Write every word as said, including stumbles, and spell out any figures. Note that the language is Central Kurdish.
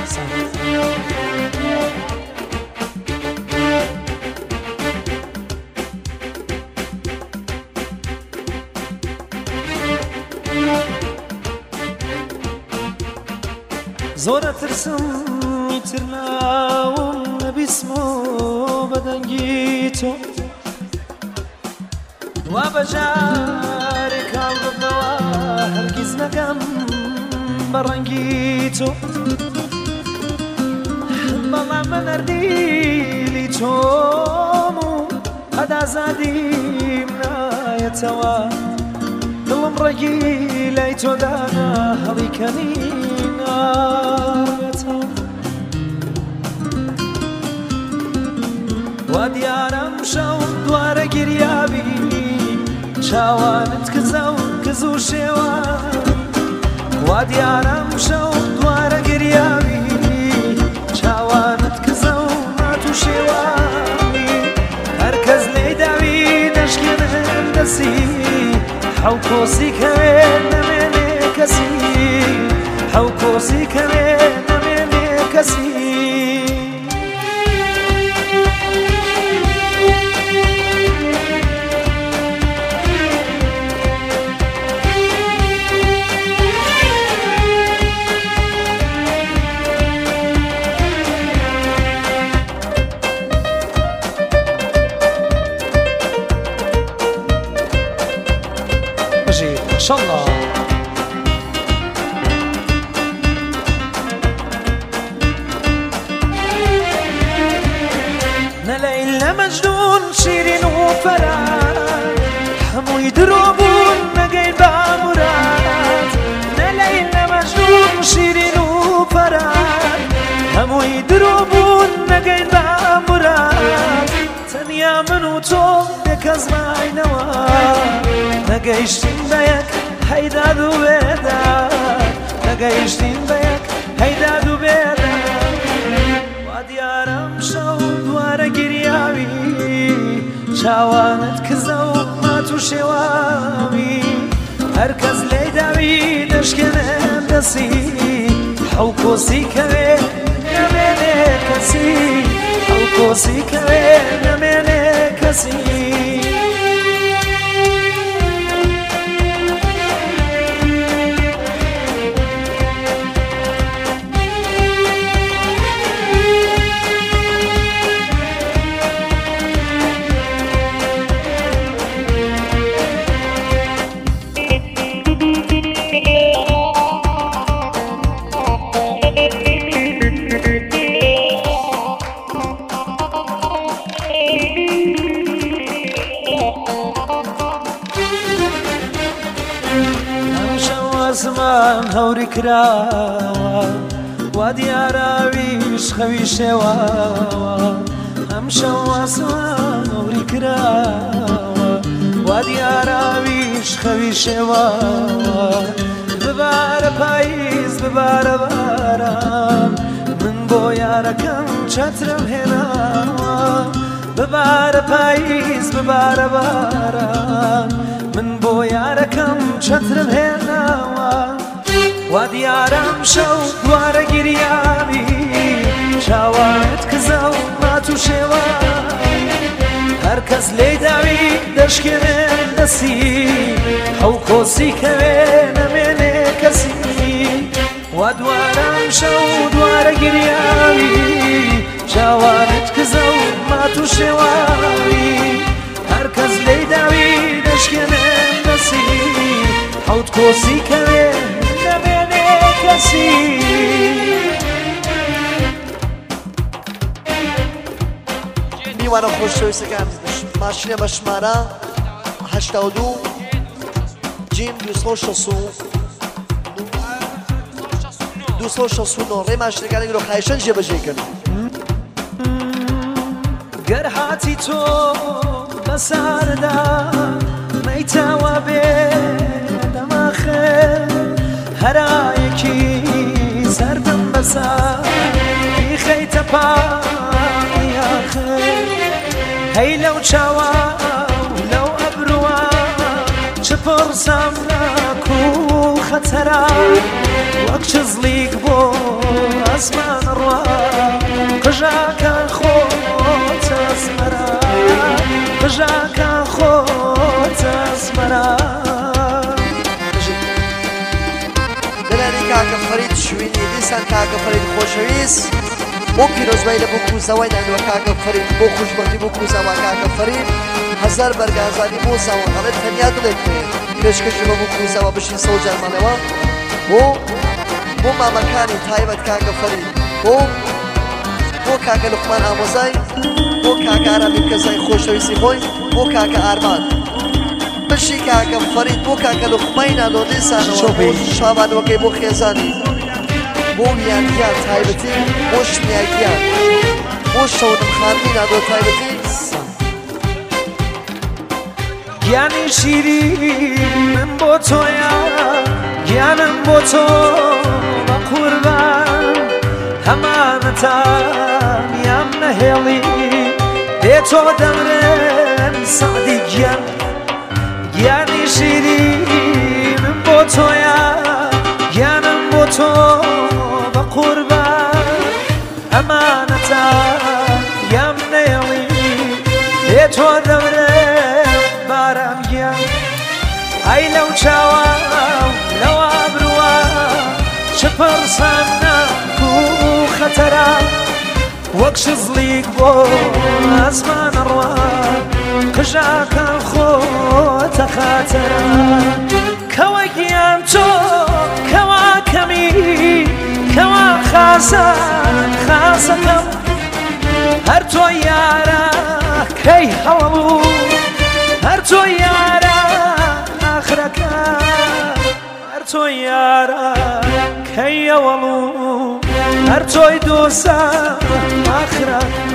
زۆرە ترسم ئیتر ناوم نەبیسم و بەدەنگی تۆ وا بەجارێک هەڵبڕنەوە هەرگیز نەکەم بە ڕەنگی تۆ بەڵام من هەردیلی تۆم و هەدازادیم نایەتەوە دڵم ڕێگی لای تۆدانا هەڵیکەنی نایەتەوە وا دیارەم شەو دوارە گریابی چاوانت کزە و کز و شێوان وا دیارەم شەو دوارە گریابی چاوانت کزە و مات و شێوانی هەرکەس لێی داوی دەشکێنن دەسی حەو کۆسی کەوێ نەمێنێ کەسی حەو کۆسی کەوێ نەمێنێ کەسی إن شاء الله نلا إلا مجنون شيرين وفرات همو يدروبون نقين بامرات نلا إلا مجنون شيرين وفرات همو يدروبون نقين بامرات تنيا منو تو بكز معينوا نقيشتين بيك هيداد وبيدا نقيشتين بيك هيداد وبيدا وديارم شو دوارە گریاوی چاوانت کزە و مات و شێواوی هەرکەس لێی داوی دەشکێنێ دەسی حەو کۆسی کەوێ نەمێنێ کەسی حەو کۆسی کەوێ نەمێنێ کەسی زمان هەوری کراوە وا دیاراویش خەوی شێواوە ئەم شەو ئاسمان هەوری کراوە وا دیاراویش خەوی شێواوە ببارە پاییز ببارە باران من بۆ یارەکەم چەترم هێناوە ببارە پاییز ببارە باران من بۆ یارەکەم چەترم هێناوە وا دیارەم شەو دوارە گریاوی چاوانت کزە و مات و شێوانی هەرکەس لێی داوی دەشکێنێ دەسی حەو کۆسی کەوێ نەمێنێ کەسی وا دوارەم شەو دوارە گریاوی چاوانت کزە و مات و شێوانی هەرکەس لێی داوی دەشکێنێ دەسی حەوت کۆسی کەوێ نەمێنێ کەسی میوانە خۆشەویستەکان ماشینە بە ژمارە هەشتا و دوو جیم دووسە و شەست و دووسە و شەست و نۆ ڕێ ماشینەکانی گرۆ خایشەن جێبەجێکردن گەر هاتی تۆ بەساردا مەیتەوە بێ دەماخێ هەرایەکی سەردەم بەساری خەیتە پایاخێ هەی لەو چاوە لەو ئەبرووە چ پڕسام ناک و خەتەرە وەک چزلیک بۆ ئەسمان بەیانی کاکە فەرید شوێنی دیسان کاکە فەرید خۆشەویست بۆ پیرۆزبایی لە بۆ کوزەوەی دانوە کاکە فەرید بۆ خوشبەختی بۆ کوزەوە کاکە فەرید هەزار بەرگازانی بۆ ساوەڕێت تەنیا دڵێت بێ پێشکەش بە بۆ کوزەوە بشین سەو جەرمانەوە بۆ بۆ مامەکانی تایبەت کاکە فەرید بۆ بۆ کاکە لوقمان ئامۆزای بۆ کاکە ئارامی کەزای خۆشەویستی خۆی بۆ کاکە ئارمان بشی کاکە فەرید بۆ کاکە لوقمای نانۆدیسانەوە بۆ شابانەوەکەی بۆ خێزانی بۆ میانگیان تایبەتی بۆ شمیاگیان بۆ شەونم خانمی نادۆ تایبەتی گیانی شیری من بۆ تۆیە گیانم بۆ تۆ بە قوربان هەمانەتان یام نەهێڵی بێ تۆ دەمرێن سەعدی گیان گیانی شیری من بۆ تۆیە گیانم بۆ تۆ بە قوربان ئەمانەتان یام نەهێڵی بێ تۆ دەمرێن بارام گیان ئەی لەو چاوە لەو ئابرووە چ پەرسان ناک و خەتەرە وەک شزلیک بۆ ئەزمانە ڕوا قژاکە خۆتە خاتەرە کەوە گیان تۆ کەوا کەمی کەوا خازان خازەکەم هەر تۆ یارە کەی هەوڵ هەر تۆ یارە ئاخرەکە هەر تۆ یارە کەی هەوڵ هەر تۆی دۆزە ئاخرەکە